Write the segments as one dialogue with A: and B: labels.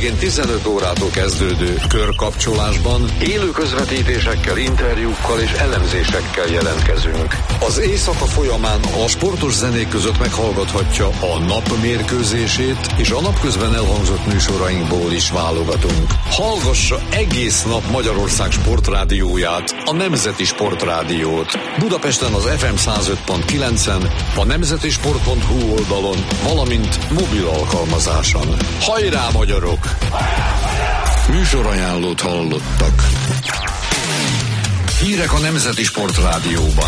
A: hétvégén 15 órától kezdődő körkapcsolásban élő közvetítésekkel, interjúkkal és elemzésekkel jelentkezünk. Az éjszaka folyamán a sportos zenék között meghallgathatja a nap mérkőzését, és a napközben elhangzott műsorainkból is válogatunk. Hallgassa egész nap Magyarország sportrádióját, a Nemzeti Sportrádiót. Budapesten az FM 105.9-en, a nemzetisport.hu oldalon, valamint mobil alkalmazáson. Hajrá, magyarok! Műsorajánlót hallottak. Hírek a Nemzeti Sportrádióban.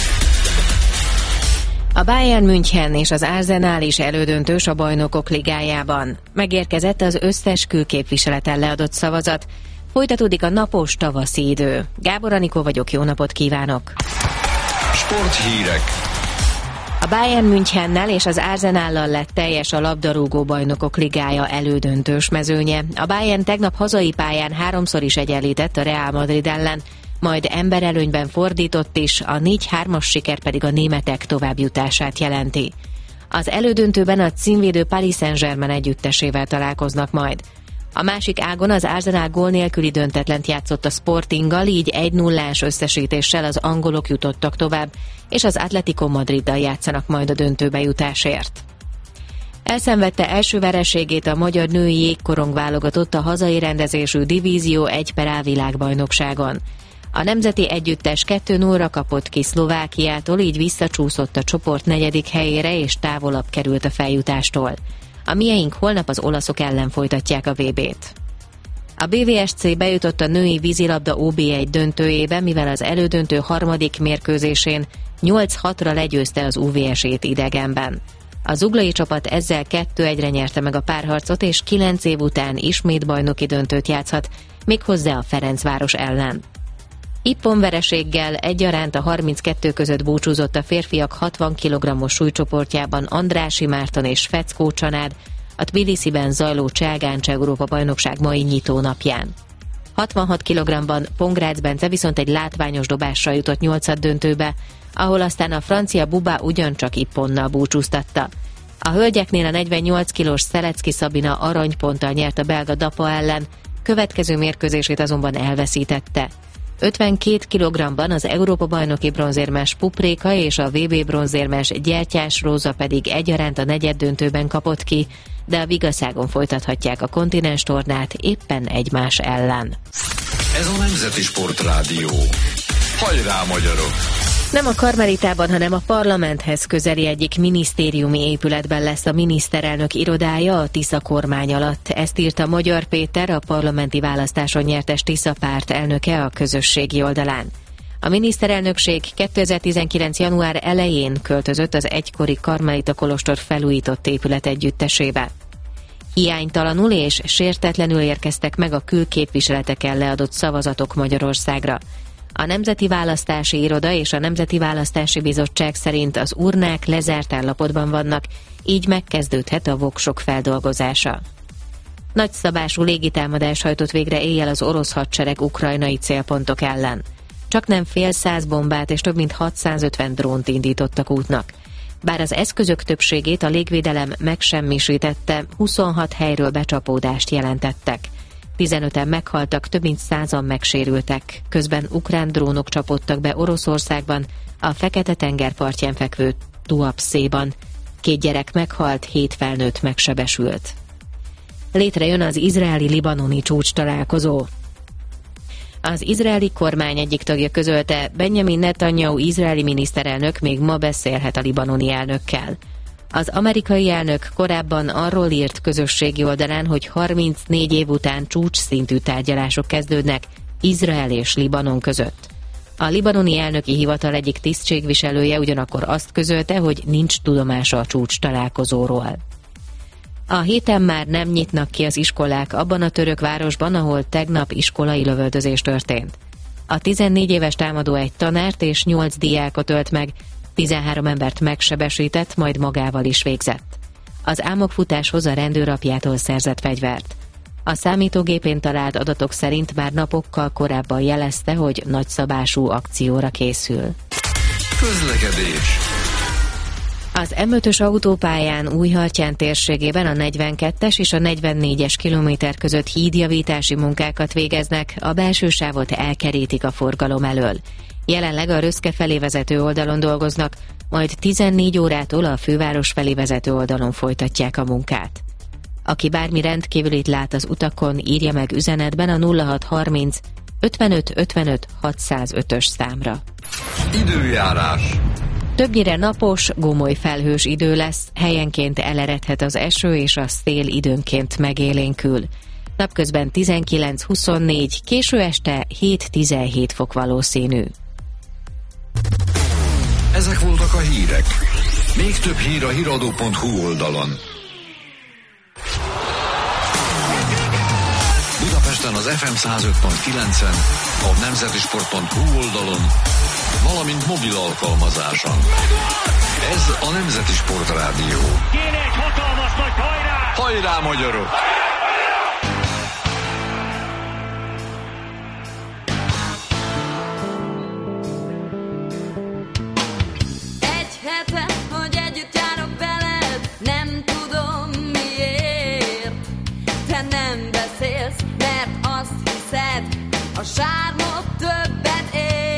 B: A Bayern München és az Arsenal is elődöntős a Bajnokok Ligájában. Megérkezett az összes külképviseleten leadott szavazat. Folytatódik a napos tavaszi idő. Gábor Anikó vagyok, jó napot kívánok!
A: Sporthírek.
B: A Bayern Münchennel és az Arsenallal lett teljes a labdarúgó Bajnokok Ligája elődöntős mezőnye. A Bayern tegnap hazai pályán 3-szor is egyenlített a Real Madrid ellen, majd emberelőnyben fordított is, a 4-3-as siker pedig a németek továbbjutását jelenti. Az elődöntőben a címvédő Paris Saint-Germain együttesével találkoznak majd. A másik ágon az Arsenal gól nélküli döntetlent játszott a Sportinggal, így 1-0-ás összesítéssel az angolok jutottak tovább, és az Atletico Madriddal játszanak majd a döntőbe jutásért. Elszenvedte első vereségét a magyar női jégkorong válogatott a hazai rendezésű Divízió 1/A világbajnokságon. A nemzeti együttes 2-0-ra kapott ki Szlovákiától, így visszacsúszott a csoport 4. helyére és távolabb került a feljutástól. A mieink holnap az olaszok ellen folytatják a VB-t. A BVSC bejutott a női vízilabda OB1 döntőjébe, mivel az elődöntő harmadik mérkőzésén 8-6-ra legyőzte az UVS-ét idegenben. A zuglai csapat ezzel 2-1-re nyerte meg a párharcot, és 9 év után ismét bajnoki döntőt játszhat, méghozzá a Ferencváros ellen. Ippon vereséggel egyaránt a 32 között búcsúzott a férfiak 60 kg-os súlycsoportjában Andrássy Márton és Feckó Csanád a Tbilisiben zajló Cselgáncs Európa-bajnokság mai nyitónapján. 66 kg-ban Pongrácz Bence viszont egy látványos dobással jutott 8. döntőbe, ahol aztán a francia Buba ugyancsak Ipponnal búcsúztatta. A hölgyeknél a 48 kilós Szelecki Szabina aranyponttal nyert a belga Dapa ellen, következő mérkőzését azonban elveszítette. 52 kg-ban az Európa-bajnoki bronzérmes Pupréka és a VB bronzérmes Gyertyás Róza pedig egyaránt a negyeddöntőben kapott ki, de a Vigaszágon folytathatják a kontinens tornát éppen egymás ellen.
A: Ez a Nemzeti Sportrádió. Hajrá, magyarok!
B: Nem a Karmelitában, hanem a parlamenthez közeli egyik minisztériumi épületben lesz a miniszterelnök irodája a Tisza kormány alatt. Ezt írta Magyar Péter, a parlamenti választáson nyertes Tisza párt elnöke a közösségi oldalán. A miniszterelnökség 2019. január elején költözött az egykori Karmelita kolostor felújított épület együttesébe. Hiánytalanul és sértetlenül érkeztek meg a külképviseleteken leadott szavazatok Magyarországra. A Nemzeti Választási Iroda és a Nemzeti Választási Bizottság szerint az urnák lezárt állapotban vannak, így megkezdődhet a voksok feldolgozása. Nagyszabású légitámadás hajtott végre éjjel az orosz hadsereg ukrajnai célpontok ellen. Csaknem fél száz bombát és több mint 650 drónt indítottak útnak. Bár az eszközök többségét a légvédelem megsemmisítette, 26 helyről becsapódást jelentettek. 15-en meghaltak, több mint 100-an megsérültek. Közben ukrán drónok csapódtak be Oroszországban, a Fekete-tenger partján fekvő Tuapszéban. 2 gyerek meghalt, 7 felnőtt megsebesült. Létrejön az izraeli-libanoni csúcs találkozó. Az izraeli kormány egyik tagja közölte, Benjamin Netanyahu izraeli miniszterelnök még ma beszélhet a libanoni elnökkel. Az amerikai elnök korábban arról írt közösségi oldalán, hogy 34 év után csúcsszintű tárgyalások kezdődnek Izrael és Libanon között. A libanoni elnöki hivatal egyik tisztségviselője ugyanakkor azt közölte, hogy nincs tudomása a csúcs találkozóról. A héten már nem nyitnak ki az iskolák abban a török városban, ahol tegnap iskolai lövöldözés történt. A 14 éves támadó egy tanárt és 8 diákot ölt meg, 13 embert megsebesített, majd magával is végzett. Az álmokfutáshoz a rendőr apjától szerzett fegyvert. A számítógépén talált adatok szerint már napokkal korábban jelezte, hogy nagyszabású akcióra készül.
A: Közlekedés.
B: Az M5-ös autópályán Újhartyán térségében a 42-es és a 44-es kilométer között hídjavítási munkákat végeznek, a belső sávot elkerítik a forgalom elől. Jelenleg a Röszke felé vezető oldalon dolgoznak, majd 14 órától a főváros felé vezető oldalon folytatják a munkát. Aki bármi rendkívülit lát az utakon, írja meg üzenetben a 0630 55 55 605-ös számra.
A: Időjárás.
B: Többnyire napos, gomoly felhős idő lesz, helyenként eleredhet az eső és a szél időnként megélénkül. Napközben 19-24, késő este 7-17 fok valószínű.
A: Ezek voltak a hírek. Még több hír a hiradó.hu oldalon. Budapesten az FM 105.9-en, a nemzetisport.hu oldalon, valamint mobil alkalmazáson. Ez a Nemzeti Sport Rádió.
C: Kéne egy hatalmas nagy hajrá!
A: Hajrá, magyarok!
D: Egy hete, hogy együtt járok veled, nem tudom miért. Te nem beszélsz, mert azt hiszed, a sármod többet ér.